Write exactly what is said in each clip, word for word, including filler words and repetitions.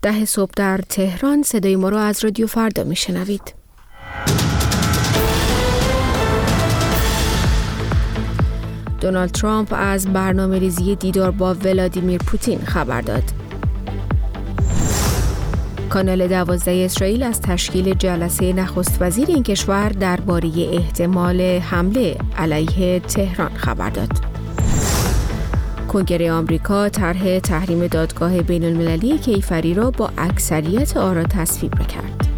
ده صبح در تهران. صدای ما را از رادیو فردا میشنوید. دونالد ترامپ از برنامه‌ریزی دیدار با ولادیمیر پوتین خبر داد. کانال دوازده اسرائیل از تشکیل جلسه نخست وزیر این کشور درباره احتمال حمله علیه تهران خبر داد. کنگره آمریکا طرح تحریم دادگاه بین المللی کیفری را با اکثریت آرا تصویب کرد.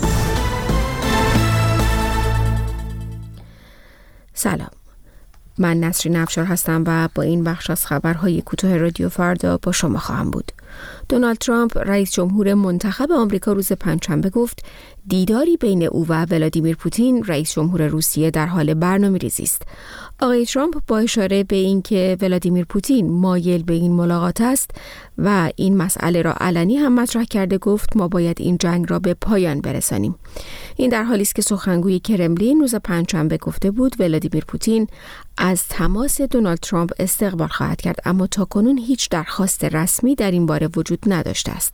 سلام، من نسرین افشار هستم و با این بخش از خبرهای کوتاه رادیو فردا با شما خواهم بود. دونالد ترامپ رئیس جمهور منتخب آمریکا روز پنجشنبه گفت دیداری بین او و ولادیمیر پوتین رئیس جمهور روسیه در حال برنامه‌ریزی است. آقای ترامپ با اشاره به اینکه ولادیمیر پوتین مایل به این ملاقات است و این مسئله را علنی هم مطرح کرده گفت ما باید این جنگ را به پایان برسانیم. این در حالی است که سخنگوی کرملین روز پنجشنبه گفته بود ولادیمیر پوتین از تماس دونالد ترامپ استقبال خواهد کرد، اما تاکنون هیچ درخواست رسمی در این باره وجود نداشته است.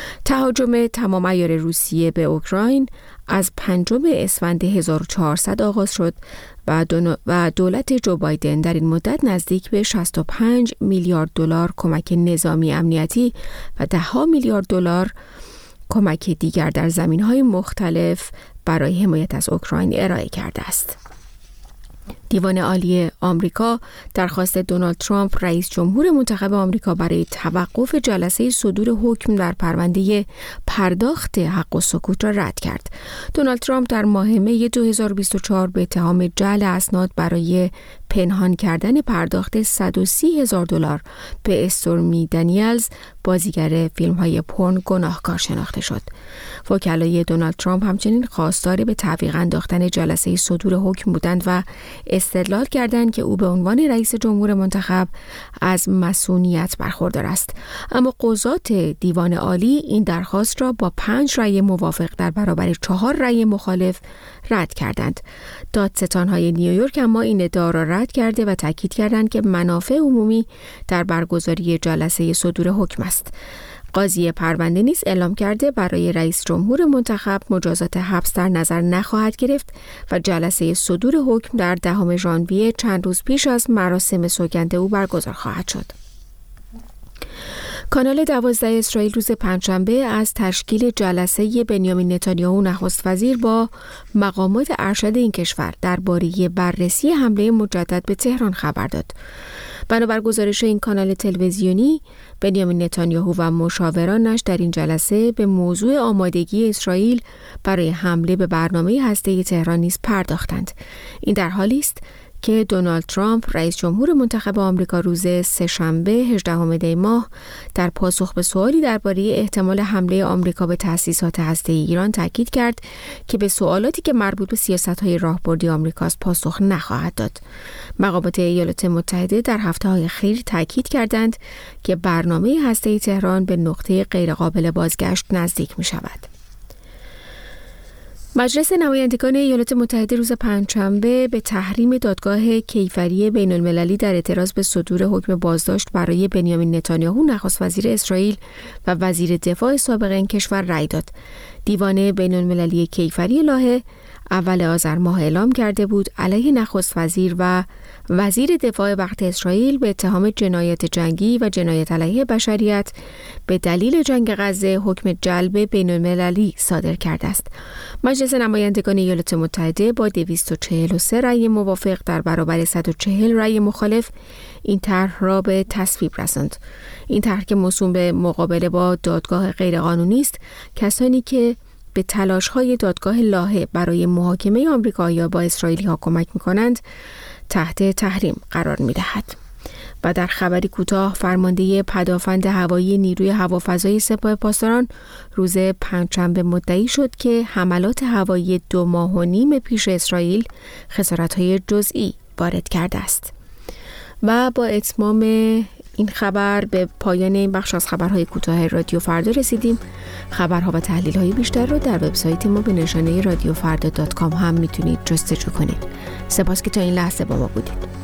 تهاجم تمام عیار روسیه به اوکراین از پنجم اسفند هزار و چهارصد آغاز شد و, و دولت جو بایدن در این مدت نزدیک به شصت و پنج میلیارد دلار کمک نظامی امنیتی و ده ها میلیارد دلار کمک دیگر در زمینهای مختلف برای حمایت از اوکراین ارائه کرده است. دیوان عالی آمریکا درخواست دونالد ترامپ رئیس جمهور منتخب آمریکا برای توقف جلسه صدور حکم در پرونده پرداخت حق و سکوت را رد کرد. دونالد ترامپ در ماه می دو هزار و بیست و چهار به اتهام جعل اسناد برای پنهان کردن پرداخت صد و سی هزار دلار به استورمی دنیلز، بازیگر فیلم‌های پورن، گناهکار شناخته شد. وکلای دونالد ترامپ همچنین خواستار به تعویق انداختن جلسه صدور حکم بودند و استدلال کردند که او به عنوان رئیس جمهور منتخب از مصونیت برخوردار است. اما قضات دیوان عالی این درخواست را با پنج رأی موافق در برابر چهار رأی مخالف رد کردند. دادستان‌های نیویورک اما این ادعا را رد کرده و تاکید کردند که منافع عمومی در برگزاری جلسه صدور حکم است. قاضی پرونده نیز اعلام کرده برای رئیس جمهور منتخب مجازات حبس در نظر نخواهد گرفت و جلسه صدور حکم در دهم ژانویه چند روز پیش از مراسم سوگند او برگزار خواهد شد. کانال دوازده اسرائیل روز پنجشنبه از تشکیل جلسه بنیامین نتانیاهو نخست وزیر با مقامات ارشد این کشور درباره بررسی حمله مجدد به تهران خبر داد. بنابر گزارش این کانال تلویزیونی، بنیامین نتانیاهو و مشاورانش در این جلسه به موضوع آمادگی اسرائیل برای حمله به برنامه هسته‌ای تهران نیز پرداختند. این در حالی است که دونالد ترامپ رئیس جمهور منتخب آمریکا روز سه‌شنبه هجدهم دی ماه در پاسخ به سوالی درباره احتمال حمله آمریکا به تأسیسات هسته‌ای ایران تاکید کرد که به سوالاتی که مربوط به سیاست‌های راهبردی آمریکاست پاسخ نخواهد داد. مقامات ایالات متحده در هفته‌های اخیر تاکید کردند که برنامه هسته‌ای تهران به نقطه غیرقابل بازگشت نزدیک می‌شود. مجلس نمایندگان ایالات متحده روز پنجشنبه به تحریم دادگاه کیفری بین المللی در اعتراض به صدور حکم بازداشت برای بنیامین نتانیاهو نخست وزیر اسرائیل و وزیر دفاع سابق این کشور رأی داد. دیوان بین المللی کیفری لاهه اول آذر ماه اعلام کرده بود علیه نخست وزیر و وزیر دفاع وقت اسرائیل به اتهام جنایت جنگی و جنایت علیه بشریت به دلیل جنگ غزه حکم جلب بین المللی صادر کرده است. مجلس نمایندگان ایالات متحده با دویست و چهل و سه رأی موافق در برابر صد و چهل رأی مخالف این طرح را به تصویب رساند. این طرح که موسوم به مقابله با دادگاه غیرقانونی است، کسانی که به تلاش‌های دادگاه لاهه برای محاکمه آمریکایی‌ها با اسرائیلی‌ها کمک می‌کنند تحت تحریم قرار می‌دهد. و در خبری کوتاه، فرمانده پدافند هوایی نیروی هوافضای سپاه پاسداران روز پنجشنبه مدعی شد که حملات هوایی دو ماه و نیم پیش اسرائیل خسارت‌های جزئی وارد کرده است. و با اتمام این خبر به پایان این بخش از خبرهای کوتاه رادیو فردا رسیدیم. خبرها و تحلیل‌های بیشتر رو در وبسایت ما به نشانه رادیو فردا دات کام هم میتونید جستجو کنید. سپاس که تا این لحظه با ما بودید.